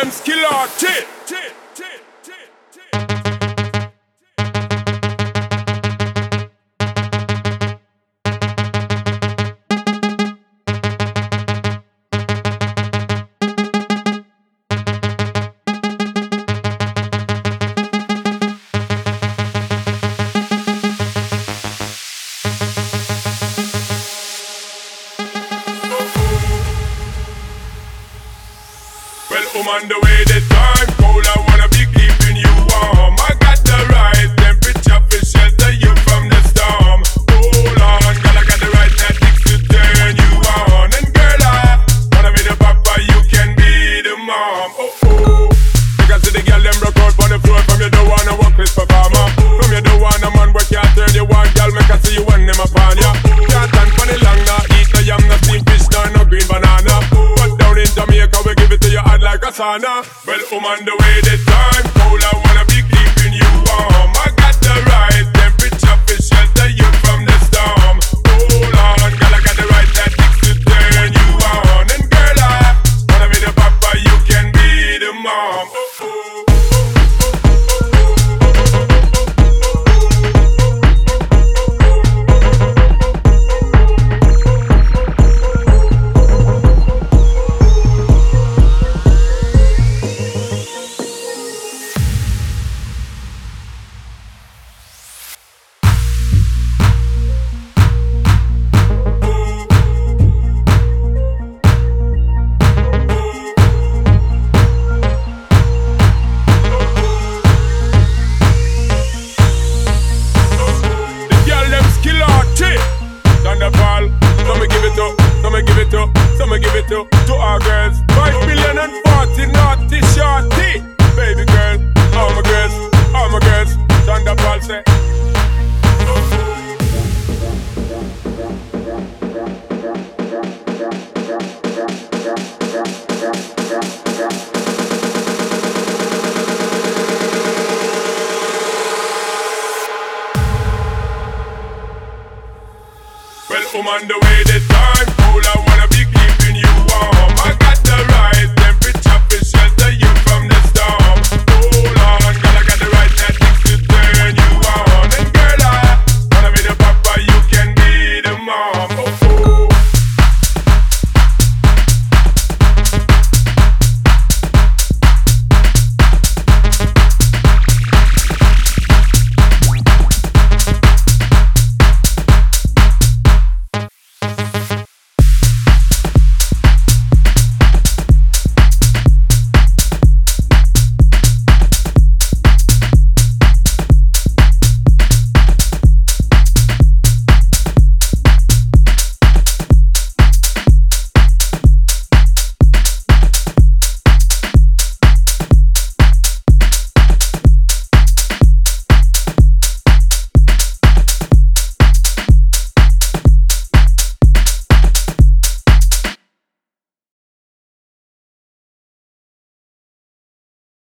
them skill out. Well, on the way the time cold, I wanna be keeping you warm. I got the right temperature for shelter you from the storm. Hold on, girl, I got the right tactics to turn you on. And girl, I wanna be the papa, you can be the mom. Because the girl them broke out on the floor. From you don't wanna work this performer. From you don't wanna man work can't turn you on. Girl, make I see you when them upon ya. Can't stand for the long, nah eat no yam, no steamed fish, no green banana. But down in Jamaica we give it to you hot like a sauna. Well, on the way the time cold, I wanna be keeping you warm. I got the right temperature for shelter you from the storm. Hold on, girl, I got the right tactics to turn you on. And girl, I wanna be the papa, you can be the mom. Thunderball, so me give it up, so me give it up, so me give it up to our girls. 5 billion and 40 naughty shorty. Baby girl, all my girls, Thunderball say. Well, on the way the time cold, I